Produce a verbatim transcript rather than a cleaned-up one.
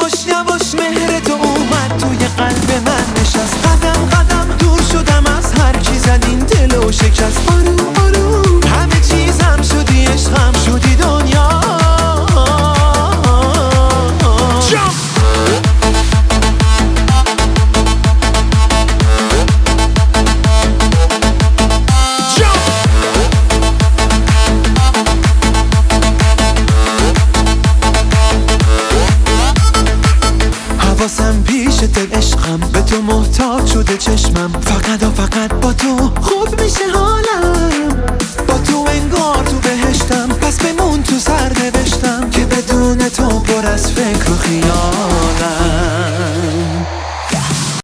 یواش یواش مهر تو اومد توی قلب من نشست. قدم قدم دور شدم از هر کی زد این دلو شکست. آروم آروم همه چیزم شدی، عشقم شدی دنیا. حواسم پیش دل عشقم، به تو محتاج شده چشمم. فقط و فقط با تو خوب میشه حالم.